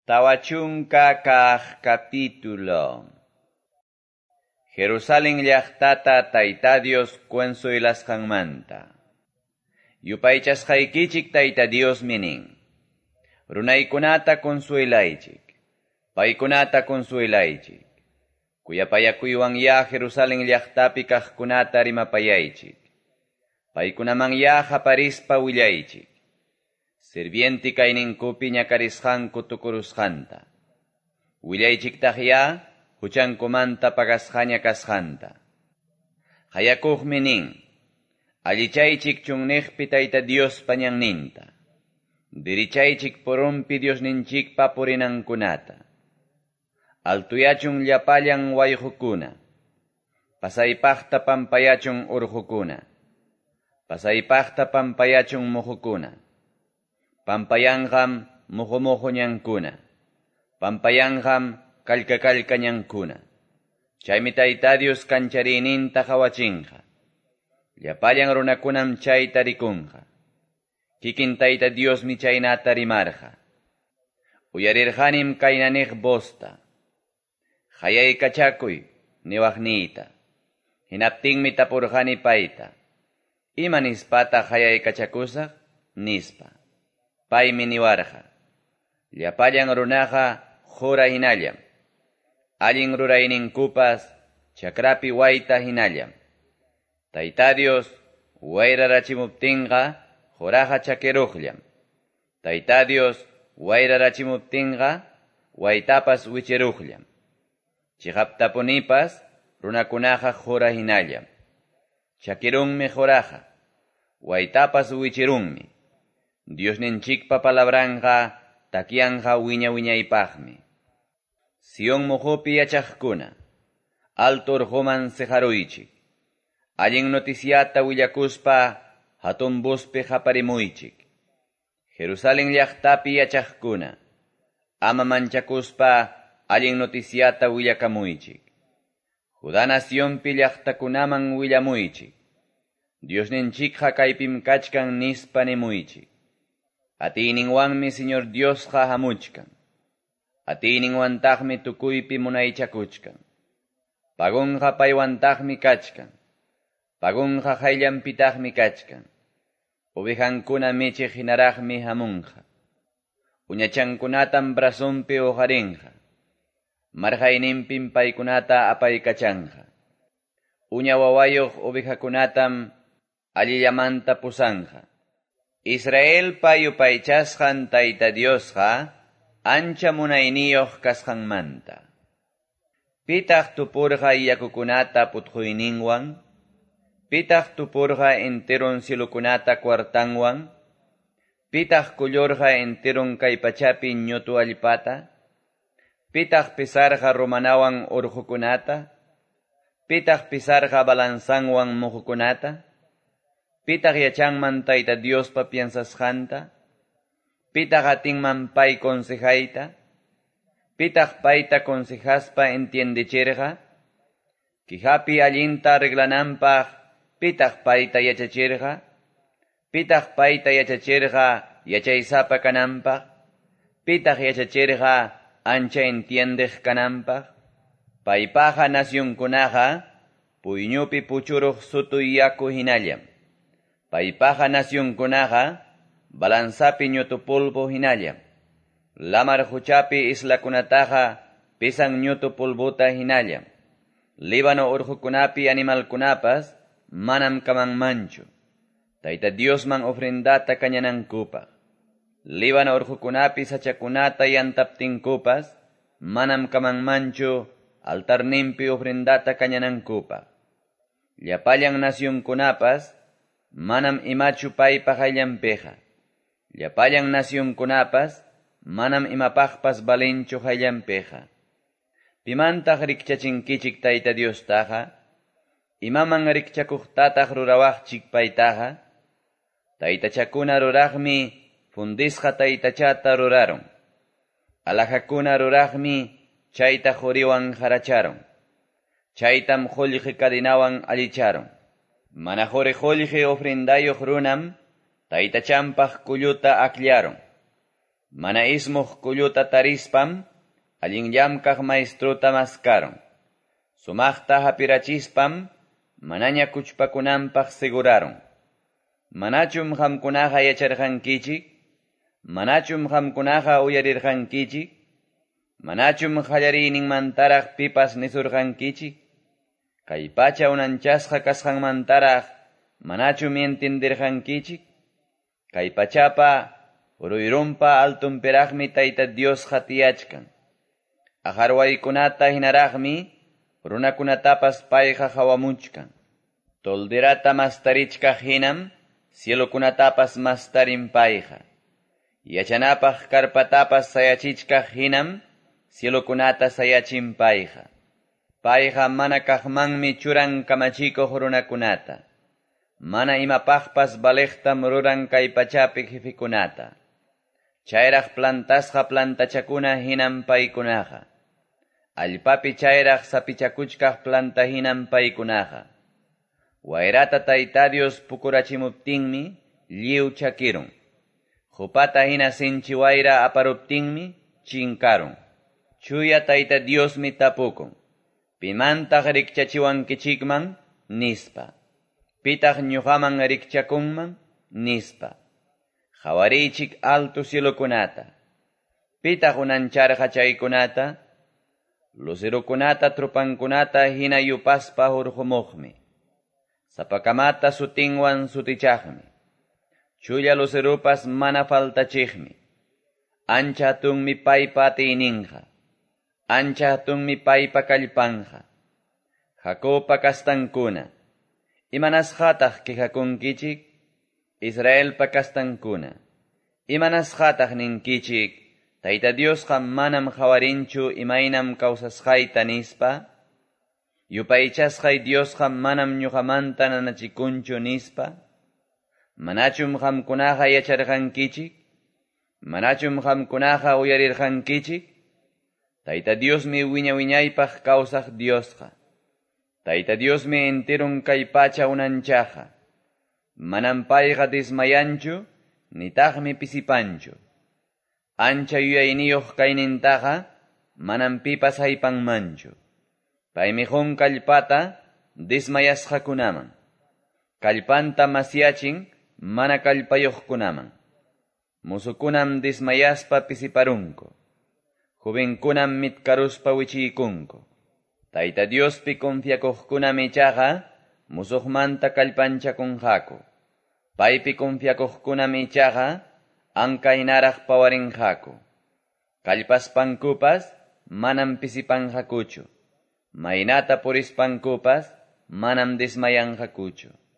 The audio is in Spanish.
Tawachunka kaq capítulo. Jerusalén llaqtata Tayta Dios consuelasqanmanta. Yupaychasqaykichik Tayta Dios minin. Runaykunata consuelaychik. Paykunata consuelaychik. Kuyapayakuywan ya Jerusalén llaqtapi kaqkunata rimapayaychik. Paykunaman ya qaparispa willaychik. Sirvienti kayninkupi ñakarisqanku tukurusqanta. Willaychiktaq ya huchankumanta pagasqaña kasqanta. Hayakuqmi nin, allichaychik chunniqpi Tayta Dios pañanninta. Dirichaychik porunpi Dios ninchikpa purinankunata. Altuyachun llapallan wayqukuna. Pasaypaqta pampayachun urqukuna. Pasaypaqta pampayachun muqukuna. Pampayanqam muqumuqu ñankuna. Pampayanqam kallka ñankuna. Chaymi Tayta Dios kanchariyninta qhawachinqa. Llapallan runakunam chayta rikunqa. Kikin Tayta Diosmi chaynata rimarqa. Uyarirqanim kaynaniq bosta. Hayaykachakuy niwaqniyta. Hinaptinmi tapurqani payta. Ima nispata hayaykachakusaq nispa. Paymi niwarqa. Llapallan runaqa jura hinallam. Allin rurayninkupas chakrapi wayta hinallam. Tayta Dios wayrarachimuptinqa juraqa chakiruqllam. Tayta Dios wayrarachimuptinqa waytapas wichiruqllam. Chiqaptapunipas runakunaqa jura hinallam. Chakirunmi juraqa. Waytapas wichirunmi. Dios ninchikpa palabranqa takianqa wiñaypaqmi. Sion mujupi yachaqkuna. Alto urquman sejaruychik. Allin noticiata willakuspa hatun buspi qaparimuychik. Jerusalén llaqtapi yachaqkuna. Ama manchakuspa allin noticiata willakamuychik. Judá nacionpi llaqtakunaman willamuychik. Dios ninchikqa kaypim kachkan nispa nimuychik. Atininwanmi Señor Diosqa hamuchkan. Atininwantaqmi tukuypi munaychakuchkan. Pagunqa paywantaqmi kachkan. Pagunqa hayllanpitaqmi kachkan. Ovejankuna michiq hinaraqmi hamunqa. Uñachankunatam brasunpi uharinqa. Marhayninpim paykunata apaykachanqa. Uña wawayuq ovejakunatam allillamanta pusanqa. Israel payupaychasqan Tayta Diosqa ancha munayniyuq kasqanmanta. Pitaq tupurqa yakukunata putquyninwan, pitaq tupurqa enteron cielukunata kwartanwan, pitaq kullurqa enteron kay pachapi ñutu allpata, pitaq pisarqa romanawan urqukunata, pitaq pisarqa balanzanwan muqukunata, pitaq yachanman Tayta Diospa piensasqanta, pitaq atinman pay consejayta, pitaq payta consejaspa entiendichirqa, kihapi allinta arreglananpaq pitaq payta yachachirqa, pitaq payta yachachirqa yachaysapa kananpaq, pitaq yachachirqa ancha entiendiq kananpaq, paypaqa nasyunkunaqa puyñupi puchuruq sutuy yaku hinallam. Paypaqa nasyunkunaqa balanzapi ñutu pulbu hinallam. Lamar huchapi islakunataqa pisan ñutu pulbuta hinallam. Líbano urqukunapi animalkunapas manam kamanmanchu. Tayta Diosman ofrendata kañanankupaq. Líbano urqukunapi sachakunata yantaptinkupas manam kamanmanchu altarninpi ofrendata kañanankupaq. Llapallan nasyunkunapas manam imachu paypa hayllanpiqa. Llapallan nasyunkunapas manam imapaqpas balinchu hayllanpiqa. Pimantaq rikchachinkichik Tayta Diostaqa? Imaman rikchakuqtataq rurawaqchik paytaqa? Taytachakuna ruraqmi fundisqa taytachata ruraron. Alajakuna ruraqmi chayta juriwan haracharon. Chaytam qullqi kadinawan allicharon. Mana qullqi ofrendayuq runam taytachampaq kulluta aklaron. Mana ismuq kulluta tarispam, allinllamkaq maestruta maskaron. Sumaqta hapirachispam, manaña kuchpakunanpaq seguraron. Manachum qamkunaqa yacharqankichik, manachum qamkunaqa uyarirqankichik, manachum qallariyninmantaraq pipas nisurqankichik, kay pacha unanchasqa kasqanmantaraq manachum entenderqankichik, kay pachapa uruyrumpa altunpiraqmi Tayta Dios tiyachkan. Ajarwaykunata hinaraqmi runakunatapas payqa hawamuchkan. Tolderata mastarichkaq hinam cielokunatapas mastarin payqa. Yachanapaq karpatapas sayachichkaq hinam cielokunata sayachin payqa. Payqa mana kaqmanmi churan kamachikuq runakunata. Mana imapaqpas baleqtam ruran kay pachapi jefikunata. Chayraq plantasqa plantachakuna hinam paykunaqa. Allpapi chayraq sapichakuchkaq planta hinam paykunaqa. Wayrata Tayta Dios pukurachimuptinmi lliw chakirun. Jupata hina sinchi wayra aparuptinmi chinkarun. Chuya Tayta Diosmi tapukun. Pimantaq rikchachiwankichikman nispa. Pitaq ñuqaman rikchakunman nispa. Qhawariychik altu cielokunata. Pitaq unancharqa chaykunata. Lucirukunata trupankunata hina yupaspa hurqumuqmi. Sapakamata sutinwan sutichaqmi. Chulla lucirupas mana faltachiqmi. Ancha hatunmi paypa atiyninqa. Ancha hatunmi paypa kallpanqa. Jacopa kastankuna. Imanasqataq qihakunkichik. Israelpa kastankuna. Imanasqataq ninkichik. Tayta Diosqa manam qawarinchu imaynam kawsasqayta nispa. Yupaychasqay Diosqa manam ñuqamanta nanachikunchu nispa. Manachum qamkunaqa yacharqankichik. Manachum qamkunaqa uyarirqankichik. Tayta Diosmi wiñaypaq kawsaq Diosqa. Tayta Diosmi enterun kay pacha unanchaqa. Manam payqa dismayanchu, nitaqmi pisipanchu. Ancha yuyayniyuq kaynintaqa manam pipas haypanmanchu. Paymi kallpata dismayasqakunaman. Kallpanta masyachin mana kallpayuqkunaman. Musukunam dismayaspa pisiparunku. Jovenkunam mitkaruspa wichiykunku. Tayta Diospi confiakuqkunam ichaqa musuqmanta kallpanchakunqaku. Paypi confiakuqkunam ichaqa ankaynaraq pawarinqaku. Kallpaspankupas manam pisipanqakuchu. Maynata purispankupas manam dismayanqakuchu.